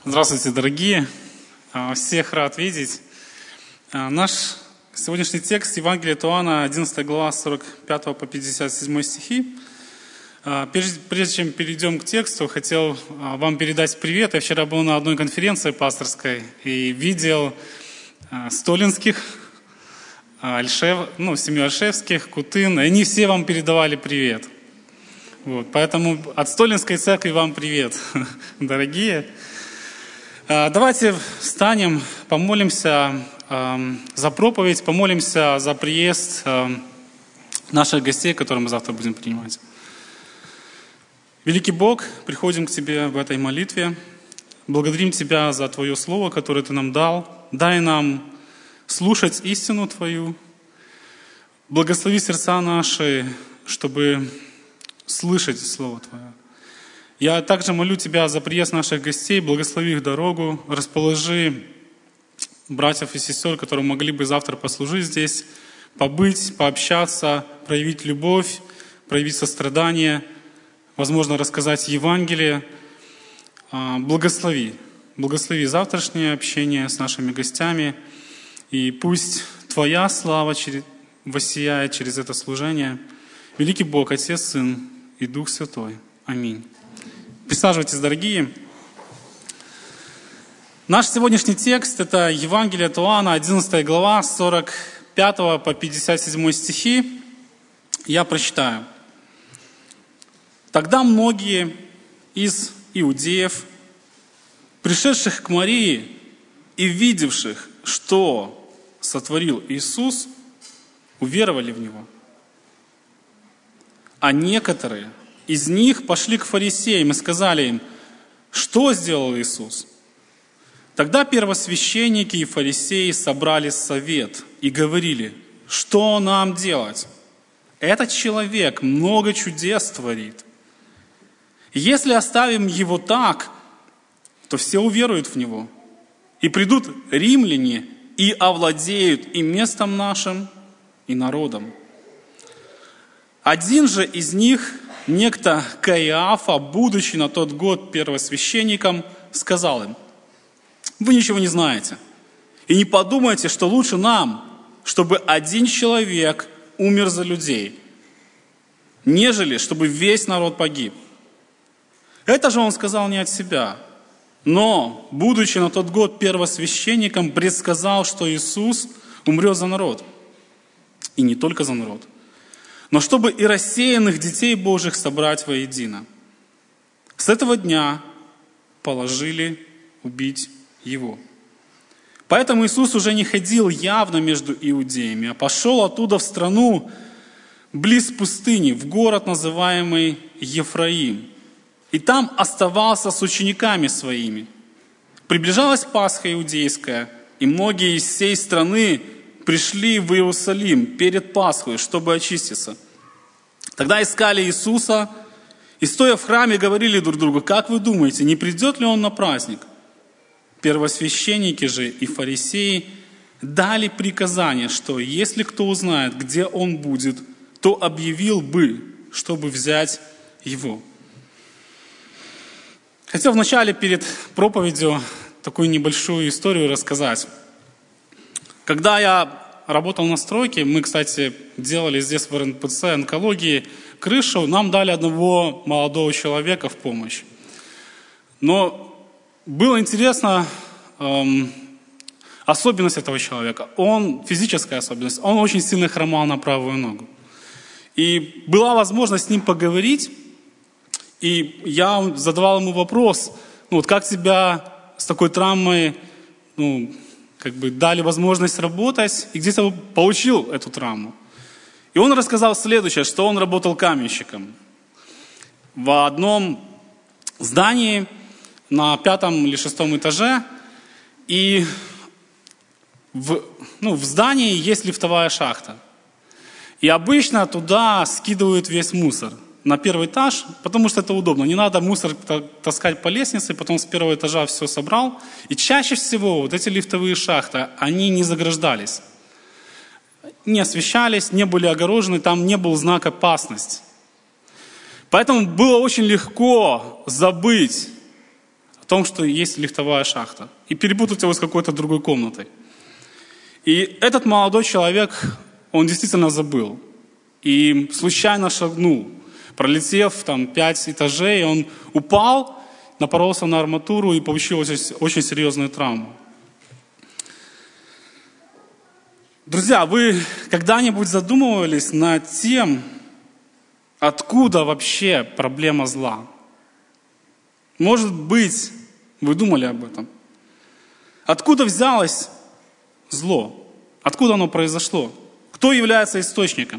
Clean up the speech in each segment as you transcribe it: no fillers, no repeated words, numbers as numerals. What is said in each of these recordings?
Здравствуйте, дорогие! Всех рад видеть. Наш сегодняшний текст Евангелия от Иоанна, 11 глава, 45 по 57 стихи. Прежде чем перейдем к тексту, хотел вам передать привет. Я вчера был на одной конференции пасторской и видел Столинских, семью Альшевских, Кутын. И они все вам передавали привет. Поэтому от Столинской церкви вам привет, дорогие. Давайте встанем, помолимся за проповедь, помолимся за приезд наших гостей, которые мы завтра будем принимать. Великий Бог, приходим к Тебе в этой молитве. Благодарим Тебя за Твое Слово, которое Ты нам дал. Дай нам слушать истину Твою. Благослови сердца наши, чтобы слышать Слово Твое. Я также молю Тебя за приезд наших гостей, благослови их дорогу, расположи братьев и сестер, которые могли бы завтра послужить здесь, побыть, пообщаться, проявить любовь, проявить сострадание, возможно, рассказать Евангелие. Благослови завтрашнее общение с нашими гостями, и пусть Твоя слава воссияет через это служение. Великий Бог, Отец, Сын и Дух Святой. Аминь. Присаживайтесь, дорогие. Наш сегодняшний текст – это Евангелие от Иоанна, 11 глава, 45 по 57 стихи. Я прочитаю. «Тогда многие из иудеев, пришедших к Марии и видевших, что сотворил Иисус, уверовали в Него. А некоторые из них пошли к фарисеям и сказали им, что сделал Иисус? Тогда первосвященники и фарисеи собрали совет и говорили, что нам делать? Этот человек много чудес творит. Если оставим его так, то все уверуют в него. И придут римляне и овладеют и местом нашим, и народом. Один же из них, некто Каиафа, будучи на тот год первосвященником, сказал им, вы ничего не знаете, и не подумайте, что лучше нам, чтобы один человек умер за людей, нежели чтобы весь народ погиб. Это же он сказал не от себя, но, будучи на тот год первосвященником, предсказал, что Иисус умрет за народ, и не только за народ, но чтобы и рассеянных детей Божьих собрать воедино. С этого дня положили убить Его. Поэтому Иисус уже не ходил явно между иудеями, а пошел оттуда в страну близ пустыни, в город, называемый Ефраим. И там оставался с учениками своими. Приближалась Пасха иудейская, и многие из всей страны пришли в Иерусалим перед Пасхой, чтобы очиститься. Тогда искали Иисуса, и стоя в храме говорили друг другу, как вы думаете, не придет ли Он на праздник? Первосвященники же и фарисеи дали приказание, что если кто узнает, где Он будет, то объявил бы, чтобы взять Его. Хотел вначале перед проповедью такую небольшую историю рассказать. Когда я работал на стройке, мы, кстати, делали здесь в РНПЦ онкологии крышу, нам дали одного молодого человека в помощь. Но было интересно, особенность этого человека, физическая особенность, он очень сильно хромал на правую ногу. И была возможность с ним поговорить, и я задавал ему вопрос, как тебя с такой травмой, дали возможность работать, и где ты получил эту травму. И он рассказал следующее, что он работал каменщиком в одном здании на 5-м или 6-м этаже, и в здании есть лифтовая шахта. И обычно туда скидывают весь мусор на 1-й этаж, потому что это удобно. Не надо мусор таскать по лестнице, потом с 1-го этажа все собрал. И чаще всего вот эти лифтовые шахты, они не заграждались, не освещались, не были огорожены, там не был знак опасности. Поэтому было очень легко забыть о том, что есть лифтовая шахта, и перепутать его с какой-то другой комнатой. И этот молодой человек, он действительно забыл. И случайно шагнул, пролетев 5 этажей, он упал, напоролся на арматуру и получилась очень серьезная травма. Друзья, вы когда-нибудь задумывались над тем, откуда вообще проблема зла? Может быть, вы думали об этом? Откуда взялось зло? Откуда оно произошло? Кто является источником?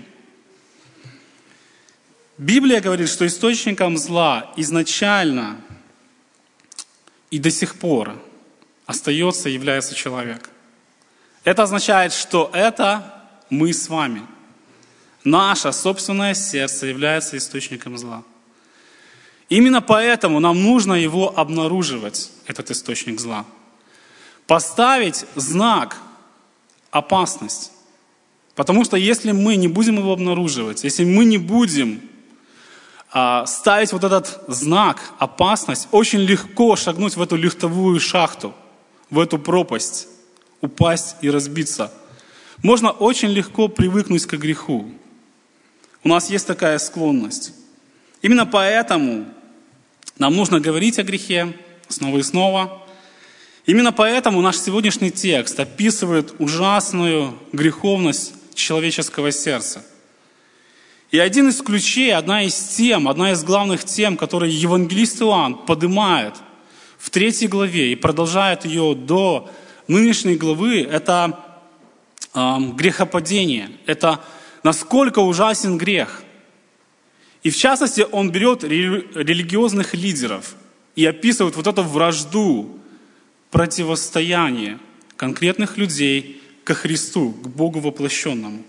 Библия говорит, что источником зла изначально и до сих пор остается, является человек. Это означает, что это мы с вами. Наше собственное сердце является источником зла. Именно поэтому нам нужно его обнаруживать, этот источник зла. Поставить знак «опасность». Потому что если мы не будем его обнаруживать, если мы не будем ставить вот этот знак «опасность», очень легко шагнуть в эту лифтовую шахту, в эту пропасть, упасть и разбиться. Можно очень легко привыкнуть к греху. У нас есть такая склонность. Именно поэтому нам нужно говорить о грехе снова и снова. Именно поэтому наш сегодняшний текст описывает ужасную греховность человеческого сердца. И один из ключей, одна из главных тем, которые евангелист Иоанн поднимает в 3 главе и продолжает ее до нынешней главы, это грехопадение. Это насколько ужасен грех. И в частности, он берет религиозных лидеров и описывает вот эту вражду, противостояние конкретных людей ко Христу, к Богу воплощенному.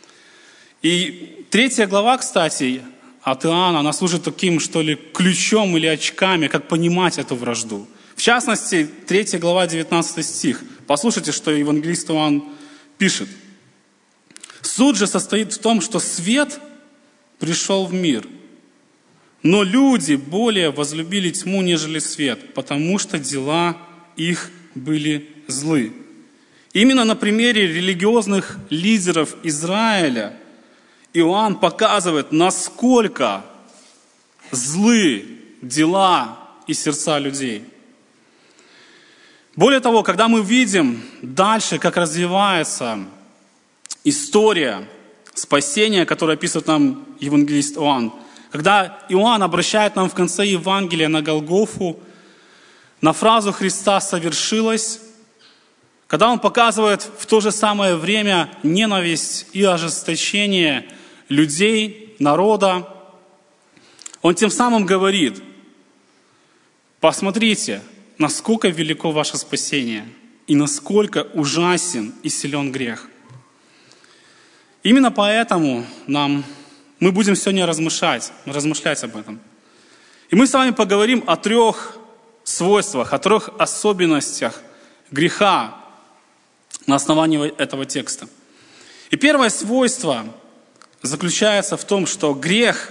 И 3 глава, кстати, от Иоанна, она служит таким, что ли, ключом или очками, как понимать эту вражду. В частности, 3 глава, 19 стих. Послушайте, что евангелист Иоанн пишет. «Суть же состоит в том, что свет пришел в мир, но люди более возлюбили тьму, нежели свет, потому что дела их были злы». Именно на примере религиозных лидеров Израиля Иоанн показывает, насколько злы дела и сердца людей. Более того, когда мы видим дальше, как развивается история спасения, которую описывает нам евангелист Иоанн, когда Иоанн обращает нам в конце Евангелия на Голгофу, на фразу «Христа совершилось», когда он показывает в то же самое время ненависть и ожесточение людей, народа, он тем самым говорит: посмотрите, насколько велико ваше спасение и насколько ужасен и силен грех. Именно поэтому мы будем сегодня размышлять об этом. И мы с вами поговорим о 3 свойствах, о 3 особенностях греха на основании этого текста. И первое свойство заключается в том, что грех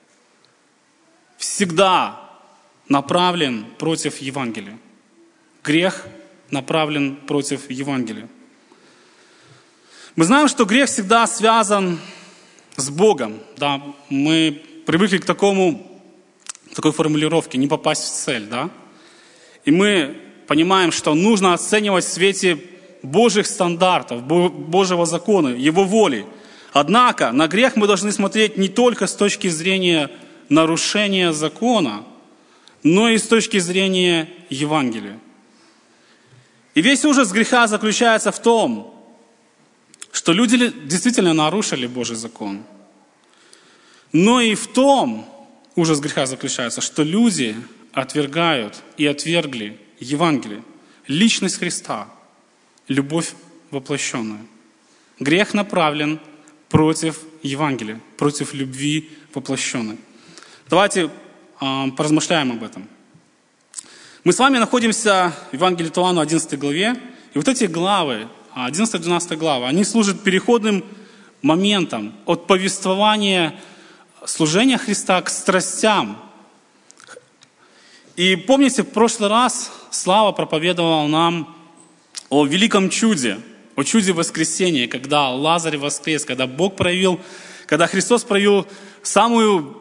всегда направлен против Евангелия. Грех направлен против Евангелия. Мы знаем, что грех всегда связан с Богом. Да? Мы привыкли к такой формулировке «не попасть в цель». Да? И мы понимаем, что нужно оценивать в свете Божьих стандартов, Божьего закона, Его воли. Однако на грех мы должны смотреть не только с точки зрения нарушения закона, но и с точки зрения Евангелия. И весь ужас греха заключается в том, что люди действительно нарушили Божий закон. Но и в том ужас греха заключается, что люди отвергают и отвергли Евангелие, личность Христа, любовь воплощенную. Грех направлен против Евангелия, против любви воплощенной. Давайте поразмышляем об этом. Мы с вами находимся в Евангелии от Иоанна, 11 главе, и вот эти главы, 11-12 главы, они служат переходным моментом от повествования служения Христа к страстям. И помните, в прошлый раз Слава проповедовал нам о великом чуде, о чуде воскресения, когда Лазарь воскрес, когда когда Христос проявил самую,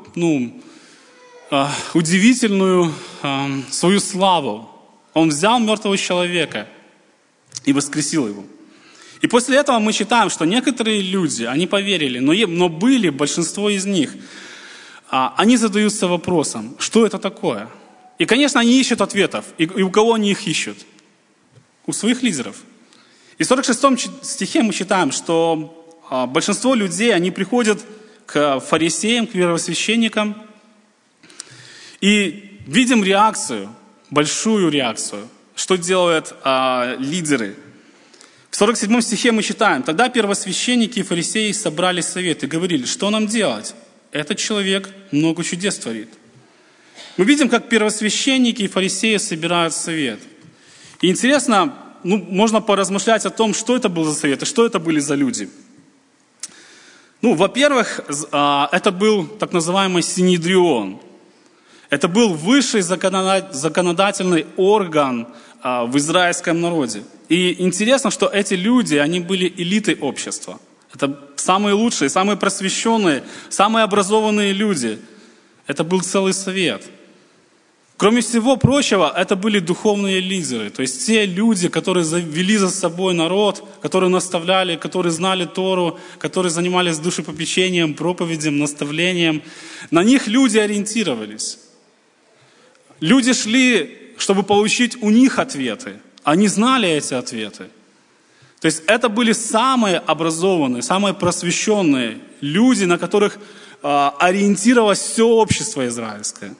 удивительную свою славу. Он взял мертвого человека и воскресил его. И после этого мы читаем, что некоторые люди, они поверили, но большинство из них, они задаются вопросом, что это такое? И, конечно, они ищут ответов. И у кого они их ищут? У своих лидеров. И в 46 стихе мы читаем, что большинство людей, они приходят к фарисеям, к первосвященникам, и видим реакцию, большую реакцию, что делают лидеры. В 47 стихе мы читаем: «Тогда первосвященники и фарисеи собрали совет и говорили, что нам делать? Этот человек много чудес творит». Мы видим, как первосвященники и фарисеи собирают совет. И интересно, можно поразмышлять о том, что это был за совет и что это были за люди. Во-первых, это был так называемый Синедрион. Это был высший законодательный орган в израильском народе. И интересно, что эти люди, они были элитой общества. Это самые лучшие, самые просвещенные, самые образованные люди. Это был целый совет. Кроме всего прочего, это были духовные лидеры. То есть те люди, которые вели за собой народ, которые наставляли, которые знали Тору, которые занимались душепопечением, проповедью, наставлением. На них люди ориентировались. Люди шли, чтобы получить у них ответы. Они знали эти ответы. То есть это были самые образованные, самые просвещенные люди, на которых ориентировалось все общество израильское.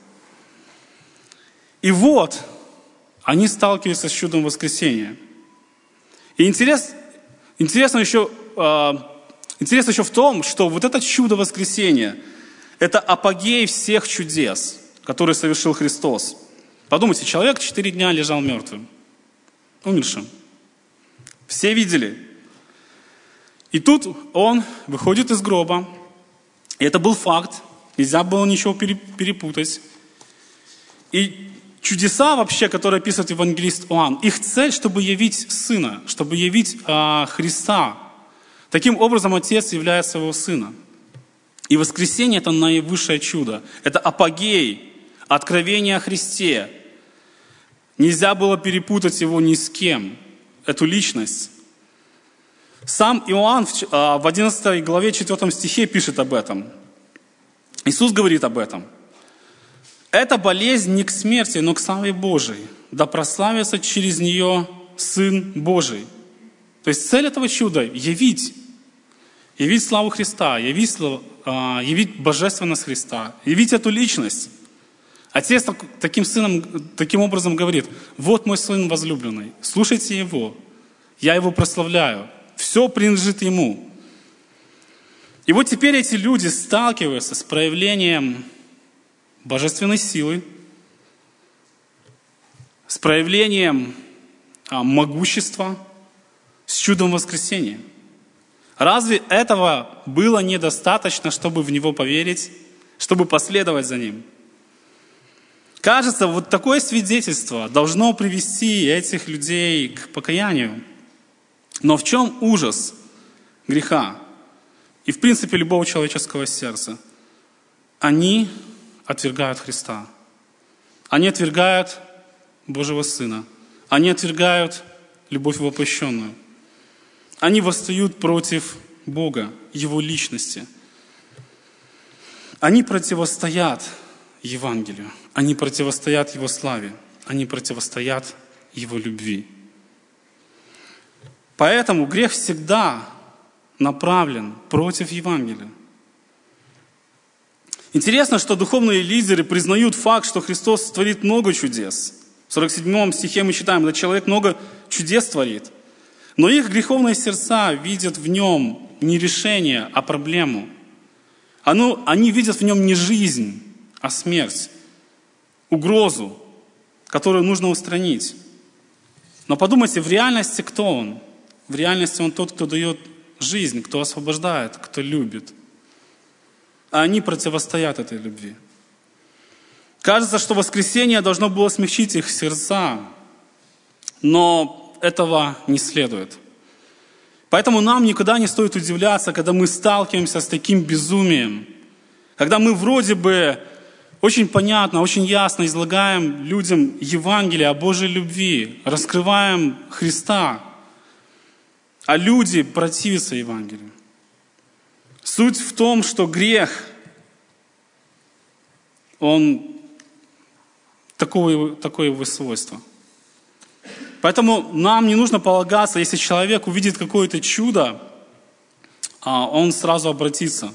И вот, они сталкиваются с чудом воскресения. И интересно еще в том, что вот это чудо воскресения, это апогей всех чудес, которые совершил Христос. Подумайте, человек 4 дня лежал мертвым, умершим. Все видели. И тут он выходит из гроба. И это был факт. Нельзя было ничего перепутать. И чудеса вообще, которые описывает евангелист Иоанн, их цель, чтобы явить Сына, чтобы явить Христа. Таким образом, Отец являет своего Сына. И воскресение – это наивысшее чудо. Это апогей, откровение о Христе. Нельзя было перепутать его ни с кем, эту личность. Сам Иоанн в 11 главе 4 стихе пишет об этом. Иисус говорит об этом. «Эта болезнь не к смерти, но к славе Божией, да прославится через нее Сын Божий». То есть цель этого чуда – явить славу Христа, явить божественность Христа, явить эту личность. Отец таким образом говорит: «Вот мой Сын возлюбленный, слушайте Его, я Его прославляю, все принадлежит Ему». И вот теперь эти люди сталкиваются с проявлением божественной силы, с проявлением могущества, с чудом воскресения. Разве этого было недостаточно, чтобы в Него поверить, чтобы последовать за Ним? Кажется, вот такое свидетельство должно привести этих людей к покаянию. Но в чем ужас греха и, в принципе, любого человеческого сердца? Они отвергают Христа. Они отвергают Божьего Сына. Они отвергают любовь воплощенную. Они восстают против Бога, Его личности. Они противостоят Евангелию. Они противостоят Его славе. Они противостоят Его любви. Поэтому грех всегда направлен против Евангелия. Интересно, что духовные лидеры признают факт, что Христос творит много чудес. В 47 стихе мы читаем: «Да человек много чудес творит». Но их греховные сердца видят в нем не решение, а проблему. Они видят в нем не жизнь, а смерть, угрозу, которую нужно устранить. Но подумайте, в реальности кто он? В реальности он тот, кто дает жизнь, кто освобождает, кто любит. А они противостоят этой любви. Кажется, что воскресение должно было смягчить их сердца, но этого не следует. Поэтому нам никогда не стоит удивляться, когда мы сталкиваемся с таким безумием, когда мы вроде бы очень понятно, очень ясно излагаем людям Евангелие о Божьей любви, раскрываем Христа, а люди противятся Евангелию. Суть в том, что грех, он такое его свойство. Поэтому нам не нужно полагаться, если человек увидит какое-то чудо, он сразу обратится.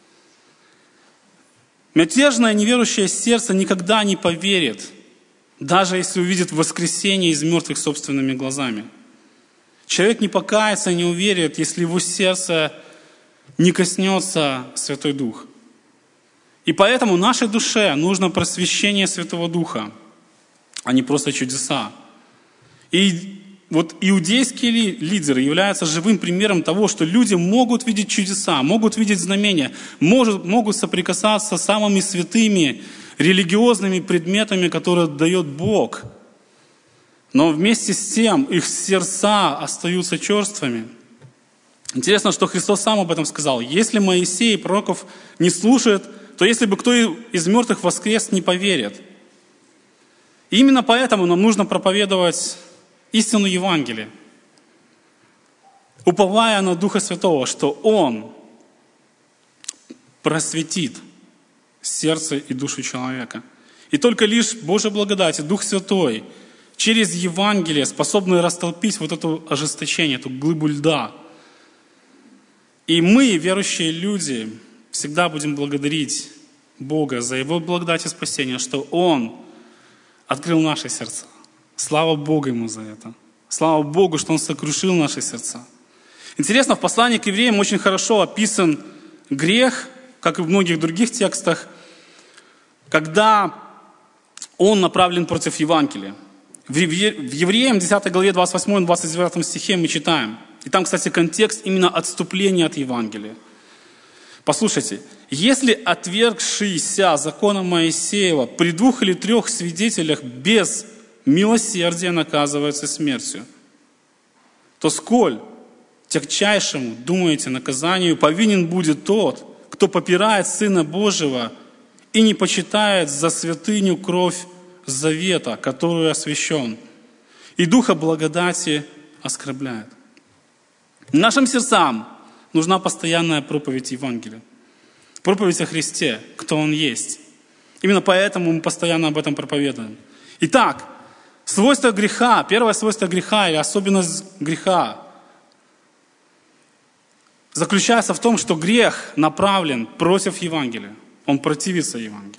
Мятежное, неверующее сердце никогда не поверит, даже если увидит воскресение из мертвых собственными глазами. Человек не покается и не уверит, если его сердце не коснется Святой Дух. И поэтому нашей душе нужно просвещение Святого Духа, а не просто чудеса. И вот иудейские лидеры являются живым примером того, что люди могут видеть чудеса, могут видеть знамения, могут соприкасаться с самыми святыми религиозными предметами, которые дает Бог. Но вместе с тем их сердца остаются черствыми. Интересно, что Христос сам об этом сказал. Если Моисей и пророков не слушает, то если бы кто из мертвых воскрес, не поверит. И именно поэтому нам нужно проповедовать истину Евангелия, уповая на Духа Святого, что Он просветит сердце и душу человека. И только лишь Божья благодать и Дух Святой через Евангелие способны растолпить вот это ожесточение, эту глыбу льда. И мы, верующие люди, всегда будем благодарить Бога за Его благодать и спасение, что Он открыл наши сердца. Слава Богу Ему за это. Слава Богу, что Он сокрушил наши сердца. Интересно, в послании к евреям очень хорошо описан грех, как и в многих других текстах, когда он направлен против Евангелия. В Евреям 10 главе 28-29 стихе мы читаем. И там, кстати, контекст именно отступления от Евангелия. Послушайте. «Если отвергшийся закона Моисеева при 2 или 3 свидетелях без милосердия наказывается смертью, то сколь тягчайшему, думаете, наказанию повинен будет тот, кто попирает Сына Божьего и не почитает за святыню кровь завета, которую освящен, и Духа благодати оскорбляет». Нашим сердцам нужна постоянная проповедь Евангелия. Проповедь о Христе, кто Он есть. Именно поэтому мы постоянно об этом проповедуем. Итак, свойство греха, первое свойство греха или особенность греха заключается в том, что грех направлен против Евангелия. Он противится Евангелию.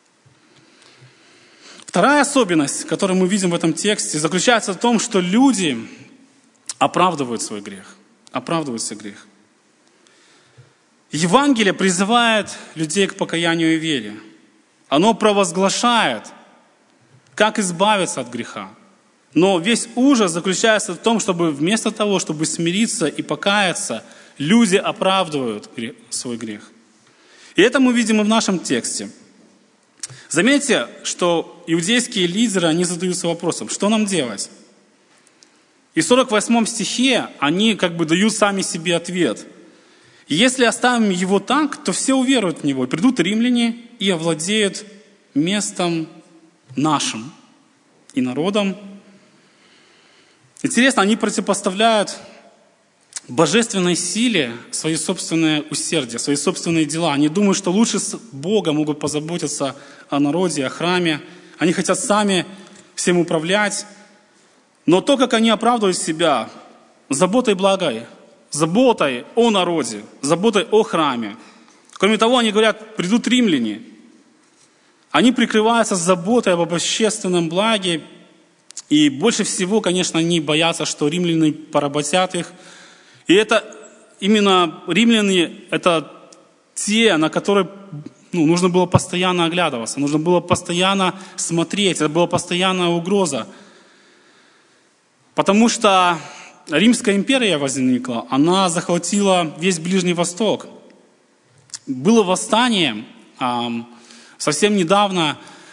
Вторая особенность, которую мы видим в этом тексте, заключается в том, что люди оправдывают свой грех. Оправдывают свой грех. Евангелие призывает людей к покаянию и вере. Оно провозглашает, как избавиться от греха. Но весь ужас заключается в том, чтобы вместо того, чтобы смириться и покаяться, люди оправдывают свой грех. И это мы видим и в нашем тексте. Заметьте, что иудейские лидеры, они задаются вопросом, что нам делать? И в 48 стихе они как бы дают сами себе ответ. Если оставим его так, то все уверуют в него. И придут римляне и овладеют местом нашим и народом. Интересно, они противопоставляют божественной силе свои собственные усердия, свои собственные дела. Они думают, что лучше с Бога могут позаботиться о народе, о храме. Они хотят сами всем управлять. Но то, как они оправдывают себя заботой благой, заботой о народе, заботой о храме. Кроме того, они говорят, придут римляне. Они прикрываются заботой об общественном благе. И больше всего, конечно, они боятся, что римляне поработят их. И это именно римляне, это те, на которые нужно было постоянно оглядываться, нужно было постоянно смотреть, это была постоянная угроза. Потому что Римская империя возникла, она захватила весь Ближний Восток. Было восстание, совсем недавно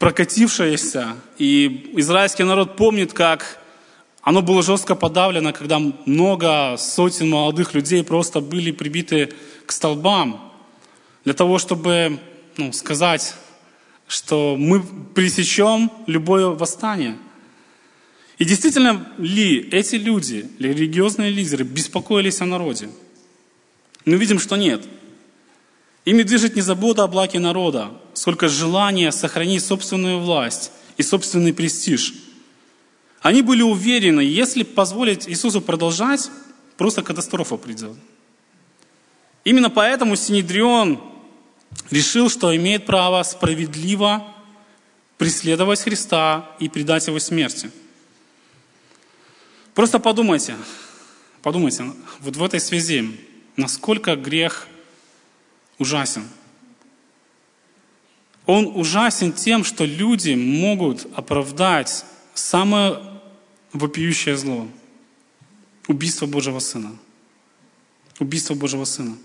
прокатившееся. И израильский народ помнит, как оно было жестко подавлено, когда много сотен молодых людей просто были прибиты к столбам для того, чтобы сказать, что мы пресечем любое восстание. И действительно ли эти люди, религиозные лидеры, беспокоились о народе? Мы видим, что нет. Ими движет не забота о благе народа, сколько желание сохранить собственную власть и собственный престиж. Они были уверены, если позволить Иисусу продолжать, просто катастрофа придет. Именно поэтому Синедрион решил, что имеет право справедливо преследовать Христа и предать Его смерти. Просто подумайте, вот в этой связи, насколько грех ужасен. Он ужасен тем, что люди могут оправдать самое вопиющее зло – убийство Божьего Сына. Убийство Божьего Сына.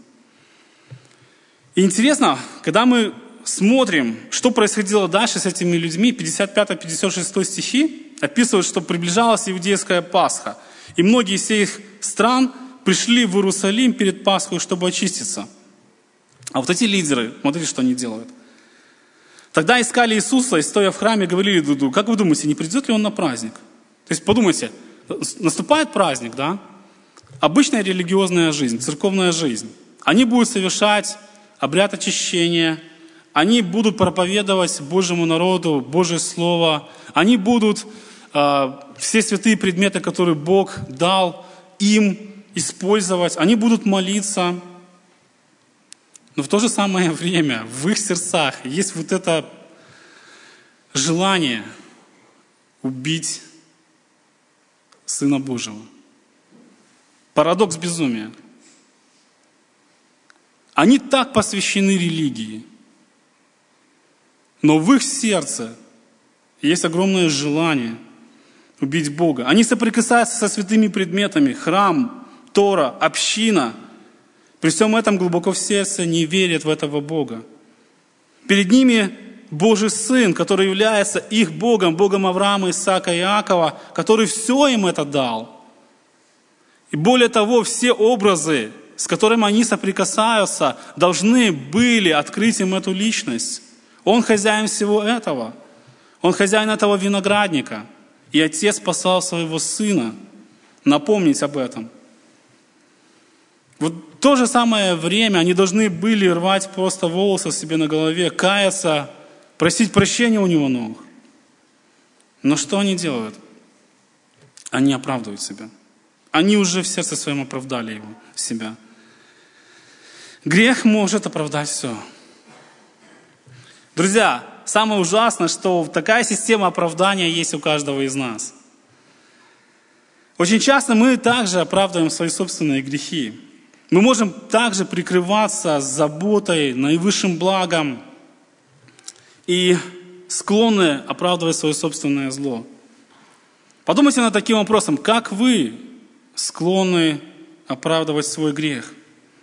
И интересно, когда мы смотрим, что происходило дальше с этими людьми, 55-56 стихи описывают, что приближалась иудейская Пасха. И многие из всех стран пришли в Иерусалим перед Пасхой, чтобы очиститься. А вот эти лидеры, смотрите, что они делают. Тогда искали Иисуса, и стоя в храме, говорили друг другу: как вы думаете, не придет ли Он на праздник? То есть подумайте, наступает праздник, да? Обычная религиозная жизнь, церковная жизнь. Они будут совершать обряд очищения, они будут проповедовать Божьему народу Божье Слово, они будут все святые предметы, которые Бог дал им, использовать, они будут молиться. Но в то же самое время в их сердцах есть вот это желание убить Сына Божьего. Парадокс безумия. Они так посвящены религии, но в их сердце есть огромное желание убить Бога. Они соприкасаются со святыми предметами: храм, Тора, община. При всем этом глубоко в сердце не верят в этого Бога. Перед ними Божий Сын, который является их Богом, Богом Авраама, Исаака и Иакова, который все им это дал. И более того, все образы, с которыми они соприкасаются, должны были открыть им эту личность. Он хозяин всего этого. Он хозяин этого виноградника. И Отец послал своего Сына напомнить об этом. Вот в то же самое время они должны были рвать просто волосы себе на голове, каяться, просить прощения у Него ног. Но что они делают? Они оправдывают себя. Они уже в сердце своем оправдали себя. Грех может оправдать все. Друзья, самое ужасное, что такая система оправдания есть у каждого из нас. Очень часто мы также оправдываем свои собственные грехи. Мы можем также прикрываться заботой, наивысшим благом и склонны оправдывать свое собственное зло. Подумайте над таким вопросом: как вы склонны оправдывать свой грех?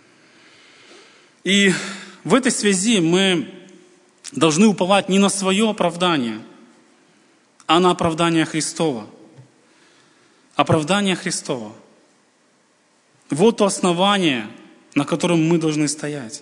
И в этой связи мы должны уповать не на свое оправдание, а на оправдание Христово. Оправдание Христово. Вот то основание, на котором мы должны стоять.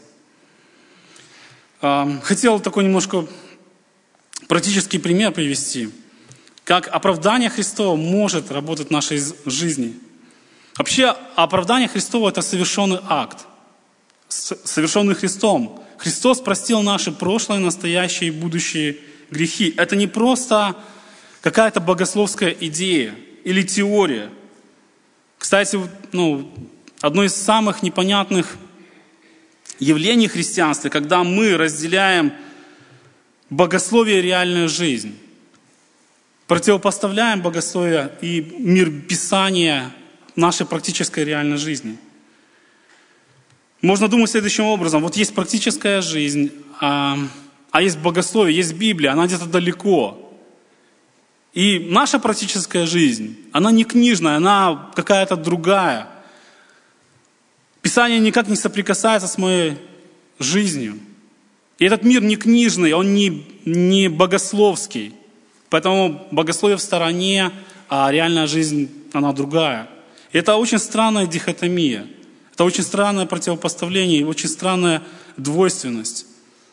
Хотел такой немножко практический пример привести, как оправдание Христово может работать в нашей жизни. Вообще, оправдание Христово – это совершенный акт, совершенный Христом. Христос простил наши прошлое, настоящее и будущие грехи. Это не просто какая-то богословская идея или теория. Кстати, одно из самых непонятных явлений христианства, когда мы разделяем богословие и реальную жизнь, противопоставляем богословие и мир Писания нашей практической реальной жизни. Можно думать следующим образом: вот есть практическая жизнь, а есть богословие, есть Библия, она где-то далеко. И наша практическая жизнь, она не книжная, она какая-то другая. Писание никак не соприкасается с моей жизнью. И этот мир не книжный, он не богословский. Поэтому богословие в стороне, а реальная жизнь, она другая. И это очень странная дихотомия. Это очень странное противопоставление и очень странная двойственность.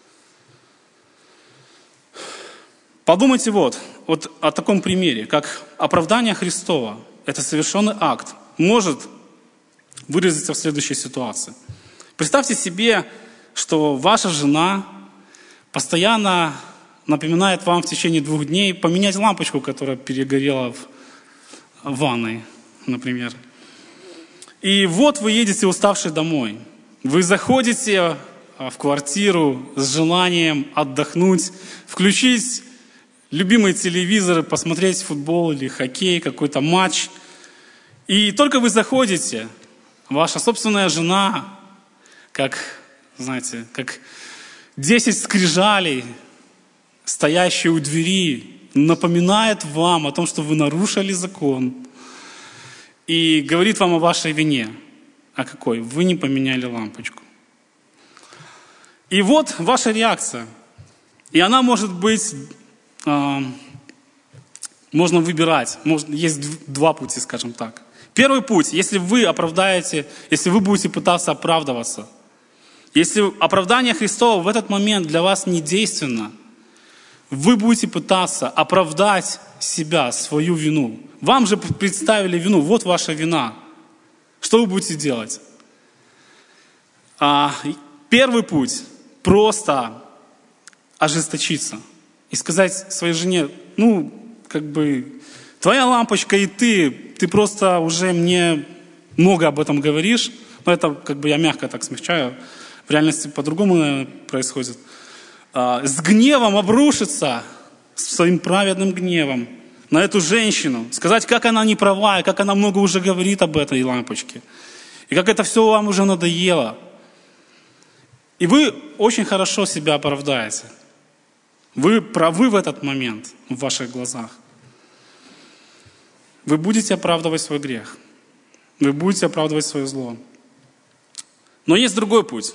Подумайте вот о таком примере, как оправдание Христова. Это совершенный акт. Может выразиться в следующей ситуации. Представьте себе, что ваша жена постоянно напоминает вам в течение 2 дней поменять лампочку, которая перегорела в ванной, например. И вот вы едете уставший домой. Вы заходите в квартиру с желанием отдохнуть, включить любимый телевизор, посмотреть футбол или хоккей, какой-то матч. И только вы заходите, ваша собственная жена, как 10 скрижалей, стоящие у двери, напоминает вам о том, что вы нарушили закон, и говорит вам о вашей вине. А какой? Вы не поменяли лампочку. И вот ваша реакция. И она может быть, можно выбирать. Есть 2 пути, скажем так. Первый путь, если вы будете пытаться оправдываться, если оправдание Христова в этот момент для вас не действенно, вы будете пытаться оправдать себя, свою вину. Вам же представили вину, вот ваша вина. Что вы будете делать? Первый путь – просто ожесточиться и сказать своей жене, твоя лампочка и ты просто уже мне много об этом говоришь, но это я мягко так смягчаю, в реальности по-другому, наверное, происходит. С гневом обрушиться, своим праведным гневом на эту женщину, сказать, как она не права, и как она много уже говорит об этой лампочке, и как это все вам уже надоело. И вы очень хорошо себя оправдаете. Вы правы в этот момент в ваших глазах. Вы будете оправдывать свой грех. Вы будете оправдывать свое зло. Но есть другой путь.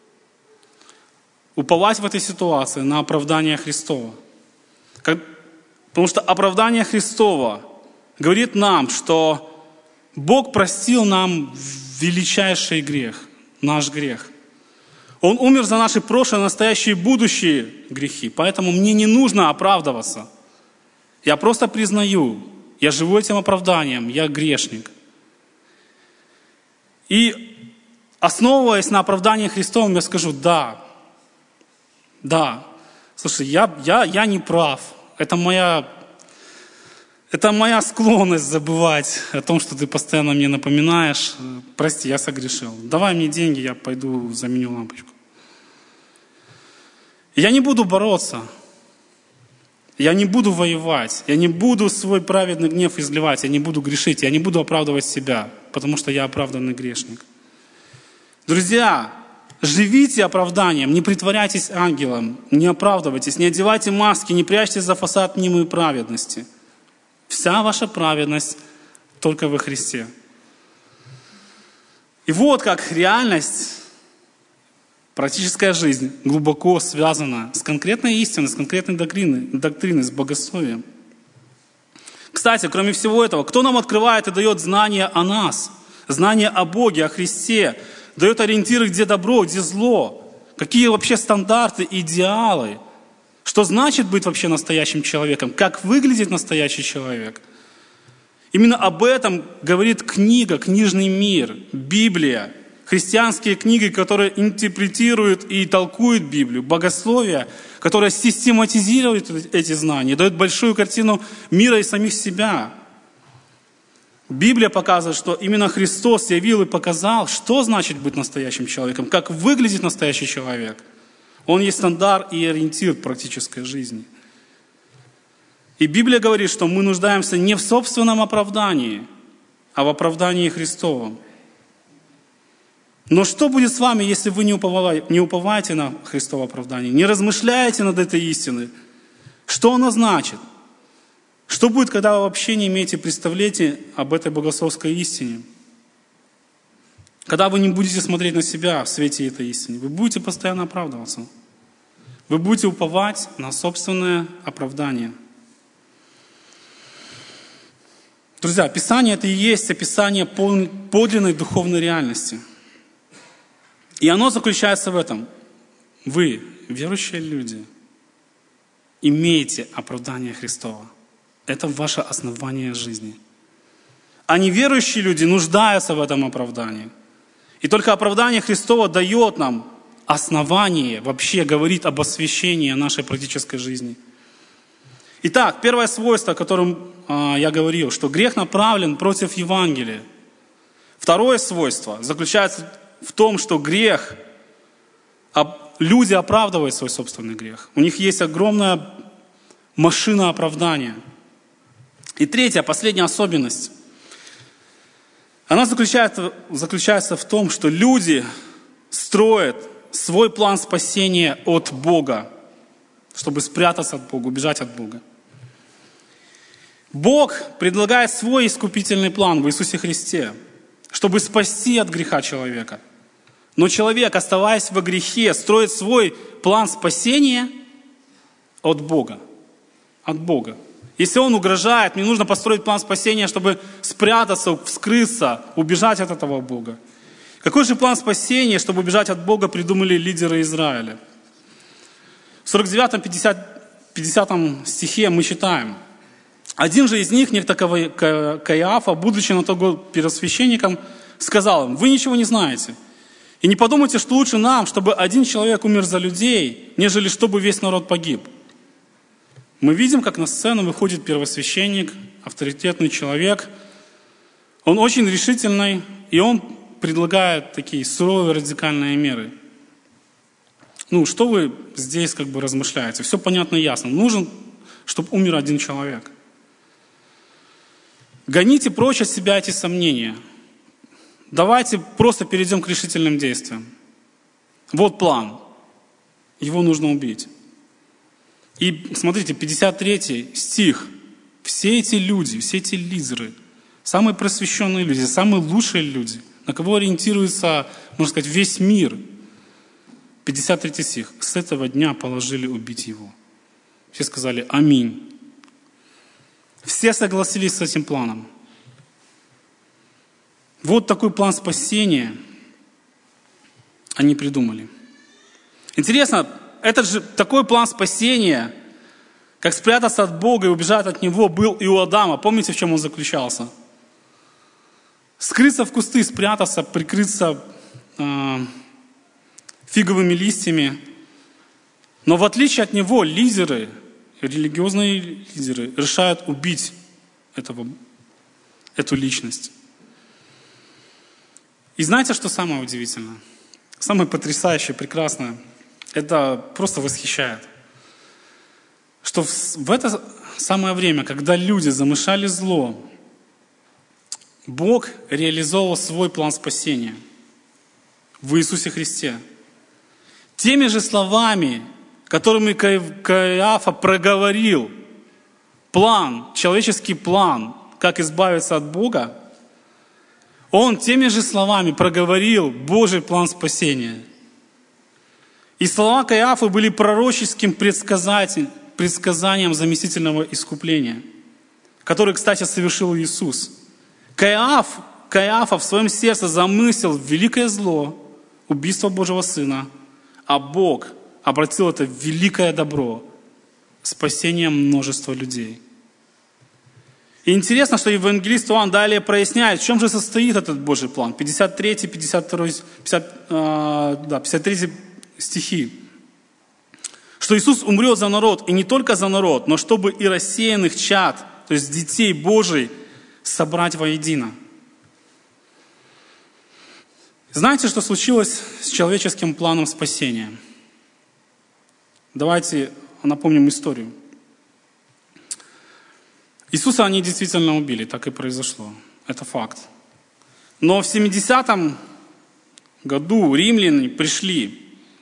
Уповать в этой ситуации на оправдание Христова. Потому что оправдание Христова говорит нам, что Бог простил нам величайший грех, наш грех. Он умер за наши прошлые, настоящие и будущие грехи. Поэтому мне не нужно оправдываться. Я просто признаю, я живу этим оправданием, я грешник. И основываясь на оправдании Христовом, я скажу, да, слушай, я не прав. Это моя склонность забывать о том, что ты постоянно мне напоминаешь. Прости, я согрешил. Давай мне деньги, я пойду заменю лампочку. Я не буду бороться. Я не буду воевать. Я не буду свой праведный гнев изливать. Я не буду грешить. Я не буду оправдывать себя, потому что я оправданный грешник. Друзья, живите оправданием, не притворяйтесь ангелом, не оправдывайтесь, не одевайте маски, не прячьтесь за фасад мнимой праведности. Вся ваша праведность только во Христе. И вот как реальность, практическая жизнь глубоко связана с конкретной истиной, с конкретной доктриной, с богословием. Кстати, кроме всего этого, кто нам открывает и дает знания о нас, знания о Боге, о Христе, дает ориентиры, где добро, где зло, какие вообще стандарты, идеалы, что значит быть вообще настоящим человеком, как выглядит настоящий человек. Именно об этом говорит книга, книжный мир, Библия, христианские книги, которые интерпретируют и толкуют Библию, богословие, которое систематизирует эти знания, дает большую картину мира и самих себя. Библия показывает, что именно Христос явил и показал, что значит быть настоящим человеком, как выглядит настоящий человек. Он есть стандарт и ориентир практической жизни. И Библия говорит, что мы нуждаемся не в собственном оправдании, а в оправдании Христовом. Но что будет с вами, если вы не уповаете на Христово оправдание, не размышляете над этой истиной? Что оно значит? Что будет, когда вы вообще не имеете представления об этой богословской истине? Когда вы не будете смотреть на себя в свете этой истины, вы будете постоянно оправдываться. вы будете уповать на собственное оправдание. Друзья, Писание — это и есть описание подлинной духовной реальности. И оно заключается в этом. Вы, верующие люди, имеете оправдание Христово. Это ваше основание жизни. А неверующие люди нуждаются в этом оправдании. И только оправдание Христово дает нам основание вообще говорить об освящении нашей практической жизни. Итак, первое свойство, о котором я говорил, что грех направлен против Евангелия. Второе свойство заключается в том, что грех, люди оправдывают свой собственный грех. У них есть огромная машина оправдания. И третья, последняя особенность. Она заключается в том, что люди строят свой план спасения от Бога, чтобы спрятаться от Бога, убежать от Бога. Бог предлагает свой искупительный план в Иисусе Христе, чтобы спасти от греха человека. Но человек, оставаясь во грехе, строит свой план спасения от Бога. От Бога. Если он угрожает, мне нужно построить план спасения, чтобы спрятаться, скрыться, убежать от этого Бога. Какой же план спасения, чтобы убежать от Бога, придумали лидеры Израиля? В 49-50 стихе мы читаем. Один же из них, некто Каиафа, будучи на тот год первосвященником, сказал им: вы ничего не знаете. И не подумайте, что лучше нам, чтобы один человек умер за людей, нежели чтобы весь народ погиб. Мы видим, как на сцену выходит первосвященник, авторитетный человек. Он очень решительный, и он предлагает такие суровые радикальные меры. Что вы здесь размышляете? Все понятно и ясно. Нужен, чтобы умер один человек. Гоните прочь от себя эти сомнения. Давайте просто перейдем к решительным действиям. Вот план. Его нужно убить. И смотрите, 53 стих. Все эти люди, все эти лидеры, самые просвещенные люди, самые лучшие люди, на кого ориентируется, можно сказать, весь мир. 53 стих. С этого дня положили убить его. Все сказали аминь. Все согласились с этим планом. Вот такой план спасения они придумали. Интересно, этот же такой план спасения, как спрятаться от Бога и убежать от Него, был и у Адама. Помните, в чем он заключался? Скрыться в кусты, спрятаться, прикрыться фиговыми листьями. Но в отличие от него лидеры, религиозные лидеры, решают убить эту личность. И знаете, что самое удивительное? Самое потрясающее, прекрасное, это просто восхищает. Что в это самое время, когда люди замышляли зло, Бог реализовал свой план спасения в Иисусе Христе. Теми же словами, которыми Каиафа проговорил план, человеческий план, как избавиться от Бога, он теми же словами проговорил Божий план спасения. И слова Каиафы были пророческим предсказанием заместительного искупления, который, кстати, совершил Иисус. Каиафа в своем сердце замыслил великое зло, убийство Божьего Сына, а Бог обратил это в великое добро, спасение множества людей. И интересно, что евангелист Иоанн далее проясняет, в чем же состоит этот Божий план. 53 стихи. Что Иисус умрет за народ, и не только за народ, но чтобы и рассеянных чад, то есть детей Божий, собрать воедино. Знаете, что случилось с человеческим планом спасения? Давайте напомним историю. Иисуса они действительно убили, так и произошло. Это факт. Но в 70-м году римляне пришли.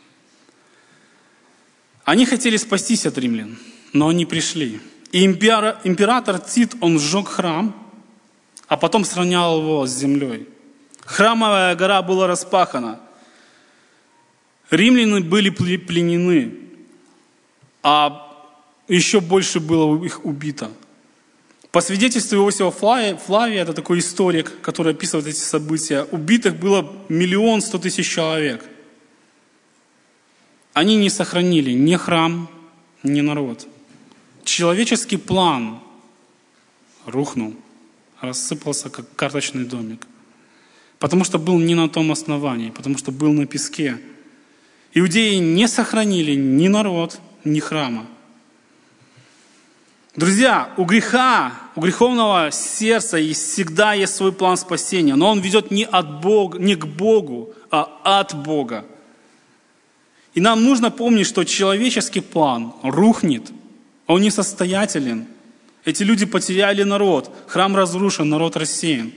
Они хотели спастись от римлян, но они пришли. И император Тит, он сжег храм, а потом сравнял его с землей. Храмовая гора была распахана. Римляне были пленены. а еще больше было их убито. По свидетельству Иосифа Флавия, это такой историк, который описывает эти события, убитых было 1 100 000 человек. Они не сохранили ни храм, ни народ. Человеческий план рухнул, рассыпался, как карточный домик. Потому что был не на том основании, потому что был на песке. Иудеи не сохранили ни народ, ни храма. Друзья, у греха, у греховного сердца всегда есть свой план спасения, но он ведет не к Богу, а от Бога. И нам нужно помнить, что человеческий план рухнет, он несостоятелен. Эти люди потеряли народ, храм разрушен, народ рассеян.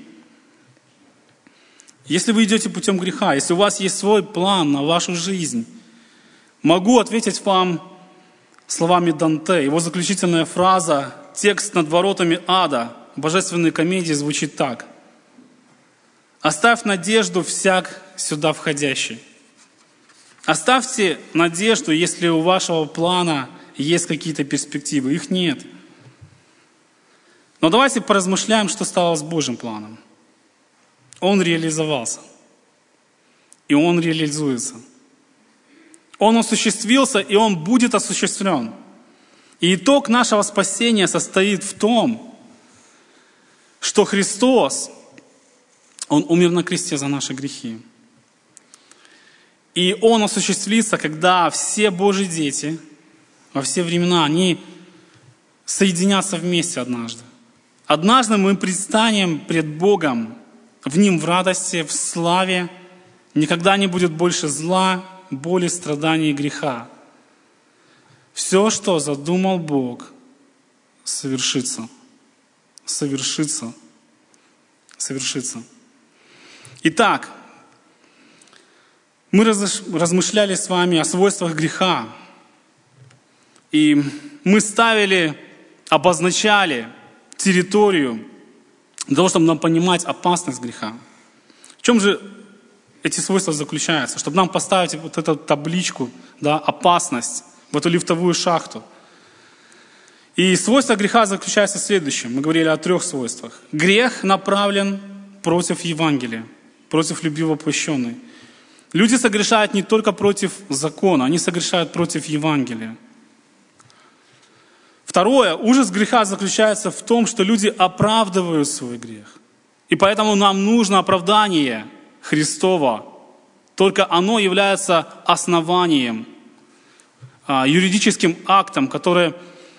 Если вы идете путем греха, если у вас есть свой план на вашу жизнь, могу ответить вам словами Данте. Его заключительная фраза, текст над воротами ада, божественной комедии звучит так. «Оставь надежду всяк сюда входящий». Оставьте надежду, если у вашего плана есть какие-то перспективы. Их нет. Но давайте поразмышляем, что стало с Божьим планом. Он реализовался. И он реализуется. Он осуществился, и он будет осуществлен. И итог нашего спасения состоит в том, что Христос, Он умер на кресте за наши грехи. И Он осуществится, когда все Божьи дети во все времена, они соединятся вместе однажды. Однажды мы предстанем пред Богом, в Нем в радости, в славе. Никогда не будет больше зла, боли, страданий и греха. Все, что задумал Бог, совершится. Совершится. Совершится. Итак, мы размышляли с вами о свойствах греха. И мы обозначали территорию для того, чтобы нам понимать опасность греха. В чем же эти свойства заключаются? Чтобы нам поставить вот эту табличку, да, опасность, в эту лифтовую шахту. И свойство греха заключается в следующем. Мы говорили о 3 свойствах. Грех направлен против Евангелия, против любви воплощенной. Люди согрешают не только против закона, они согрешают против Евангелия. Второе, ужас греха заключается в том, что люди оправдывают свой грех. И поэтому нам нужно оправдание Христово. Только оно является основанием, юридическим актом, который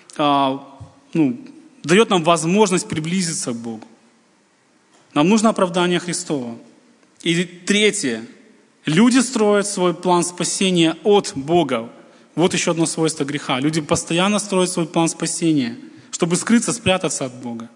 дает нам возможность приблизиться к Богу. Нам нужно оправдание Христово. И 3. Люди строят свой план спасения от Бога. Вот еще одно свойство греха. Люди постоянно строят свой план спасения, чтобы скрыться, спрятаться от Бога.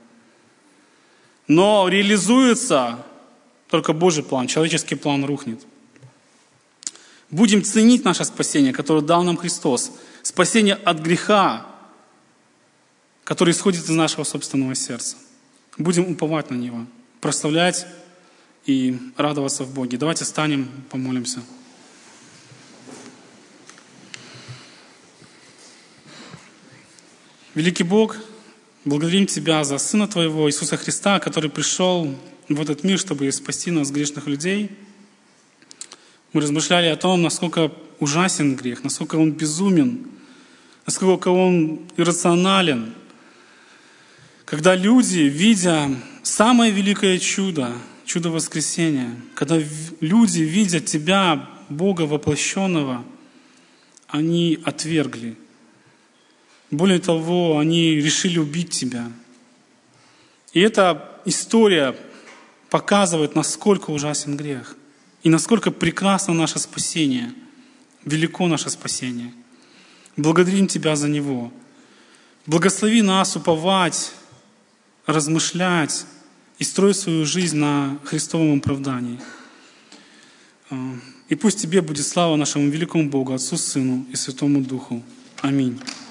Но реализуется только Божий план, человеческий план рухнет. Будем ценить наше спасение, которое дал нам Христос. Спасение от греха, которое исходит из нашего собственного сердца. Будем уповать на Него, прославлять и радоваться в Боге. Давайте встанем, помолимся. Великий Бог, благодарим Тебя за Сына Твоего, Иисуса Христа, который пришел в этот мир, чтобы спасти нас, грешных людей. Мы размышляли о том, насколько ужасен грех, насколько он безумен, насколько он иррационален. Когда люди, видя самое великое чудо, чудо воскресения, когда люди видят Тебя, Бога воплощенного, они отвергли. Более того, они решили убить Тебя. И эта история показывает, насколько ужасен грех. И насколько прекрасно наше спасение, велико наше спасение. Благодарим Тебя за него. Благослови нас уповать, размышлять и строить свою жизнь на Христовом оправдании. И пусть Тебе будет слава нашему великому Богу, Отцу, Сыну и Святому Духу. Аминь.